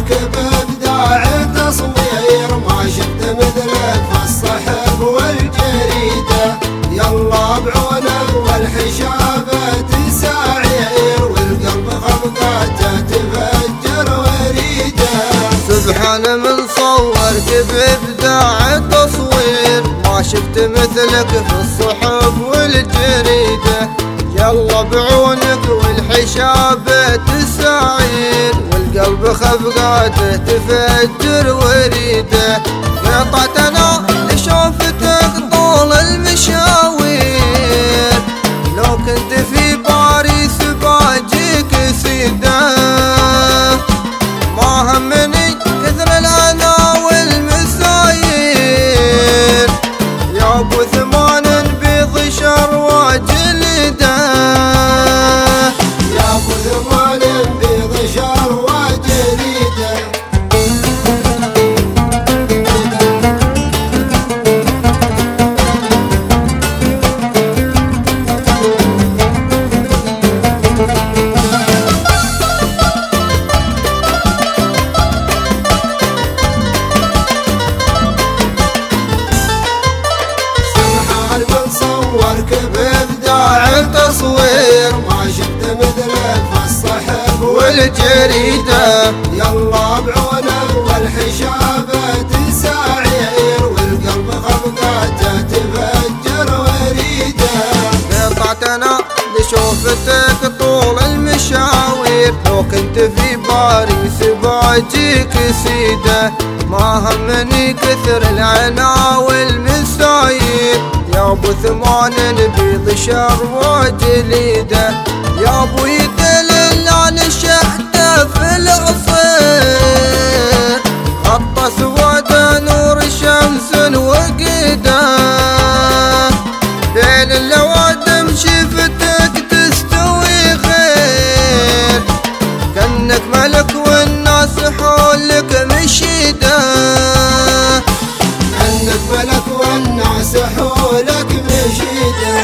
صورك بإبداع تصوير ما شفت مثلك في الصحف والجريدة. يلا بعونك والحشابة تساعير والقلب خفقاته تفجر وريده. سبحان من صورك بإبداع تصوير ما شفت مثلك في الصحف والجريدة. يلا بعونك والحشابة تساعير والقلب خفقاته تفجر وريده. قطعت انا لشوفتك طول المشاوير لو كنت في باريس باجيك سيده. ما همني كثر الانا والمساير يا ابو ثمان بيض شروى جلده. يا ابو ثمان بيض شروى جلده. صورك بإبداع تصوير ما شفت مثلك في الصحف والجريدة. يلا بعونك والحشابة تساعير والقلب خفقاته تفجر وريده. قطعت انا لشوفتك طول المشاوير لو كنت في باريس باجيك سيده. ما همني كثر العنا والمساير يا ابو ثمان بيض شروى جليده. يا ابو يدلل عن شحته في العصير خط اسود نور شمس وقيده. بين اللوادم شفتك تستوي خير كأنك ملك والناس حولك مشيده. كأنك ملك والناس حولك مشيده.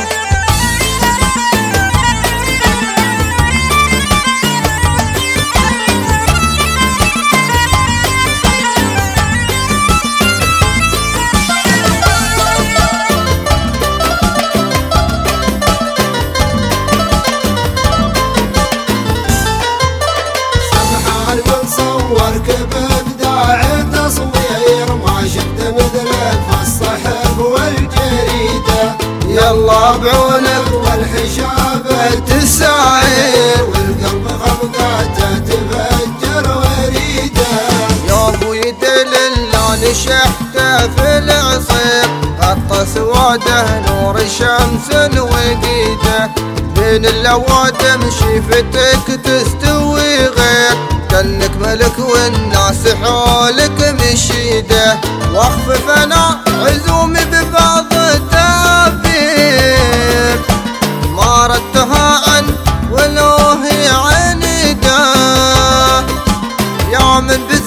صورك بإبداع تصوير ما شفت مثلك في الصحف والجريدة. يلا بعونك والحشابة تساعير والقلب خفقاته تفجر وريده. يا ابو يدلل عن شحته في العصير خط اسوده نور شمس وقيده. بين اللوادم شفتك تستوي غير كأنك ملك والناس حولك مشيده. واخفف انا عزومي ببعض التعبير ما ردتها عن ولو هي عنيده. يا من